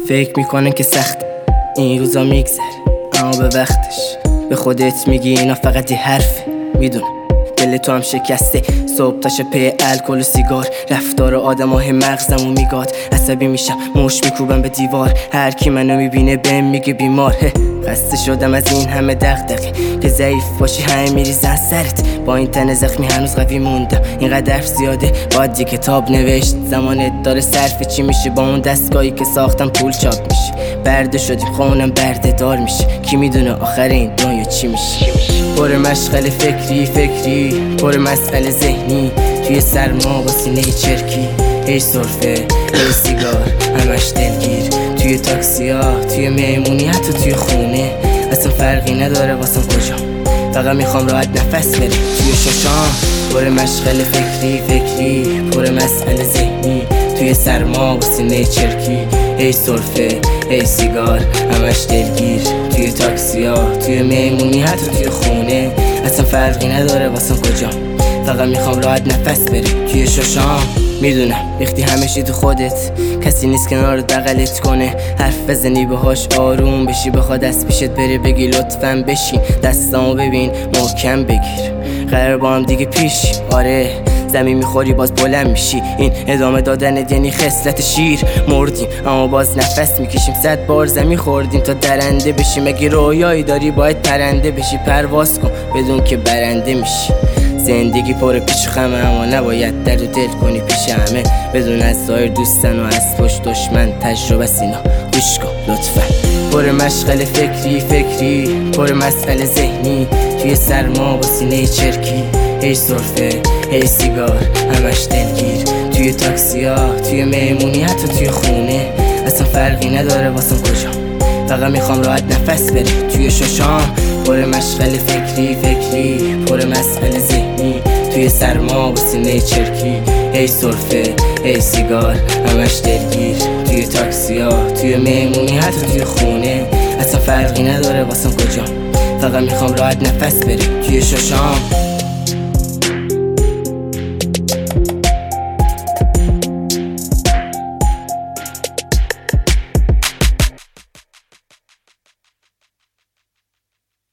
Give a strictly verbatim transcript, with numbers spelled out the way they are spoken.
فکر میکنن که سخت این روزا میگذره، اما به وقتش به خودت میگی اینا فقط یه حرفه. میدونم دل تو هم شکسته، صبح تاشه پی الکل و سیگار، رفتار آدم های مغزمو میگاد. عصبی میشم مش میکوبم به دیوار، هر کی منو میبینه بهم میگه بیمار. خسته شدم از این همه دغدغه که ضعیف باشی همه میریزن سرت. با این تن زخمی هنوز قوی موندم، اینقدر حرف زیاده باید یه کتاب نوشت. زمانت داره صرف چی میشه با اون دستگاهی که ساختم پول چاپ میشه. برده شدیم خونم برده دار میشه، کی میدونه آخر این دنیا چی میشه. پر مشغله فکری فکری پر مسئله ذهنی، توی سرما با سینه چرکی. هی سرفه هی سیگار همش دلگیر، توی تاکسی ها توی مهمونی حتی توی خونه. اصلا فرقی نداره واسم کجام، فقط میخوام راحت نفس بره توی ششام. پر مشغله فکری فکری پر مسئله ذهنی، توی سرما با سینه چرکی. هی سرفه هی سیگار همش دلگیر، توی تاکسی ها توی مهمونی حتی توی خونه. اصلا فرقی نداره واسم کجام، فقط میخوام راحت نفس بره توی ششام. میدونم ریختی همشی تو خودت، کسی نیست کنارت بغلت کنه. حرف بزنی باهاش آروم بشی، بخواد دست پیشت بره بگی لطفاً بشین. دستامو ببین محکم بگیر، قرار با هم دیگه پیش. آره زمین میخوری باز بلند میشی، این ادامه دادن یعنی خصلت شیر. مردیم اما باز نفس میکشیم، صد بار زمین خوردیم تا درنده بشیم. اگه رویایی داری باید پرنده بشی، پرواز کن بدون که برنده میشی. زندگی پر پیچ خمه، اما نباید در و دل کنی پیش همه. بدون از ظاهر دوستن و از پشت دشمن، تجربه سینا گوش کن لطفا. پر مشغله فکری فکری پر مسئله ذهنی، توی سرما با سینه چرکی. هی سرفه هی سیگار همش دلگیر، توی تاکسی ها توی مهمونی حتی توی خونه. اصلا فرقی نداره واسم کجام، فقط میخوام راحت نفس بره توی ششام. پر مشغله فکری فکری پر مسئله ذهنی، توی سرما با سینه چرکی. هی سرفه هی سیگار همش دلگیر، توی تاکسی ها توی مهمونی حتی توی خونه. اصلا فرقی نداره واسم کجام، فقط میخوام راحت نفس بره توی ششام.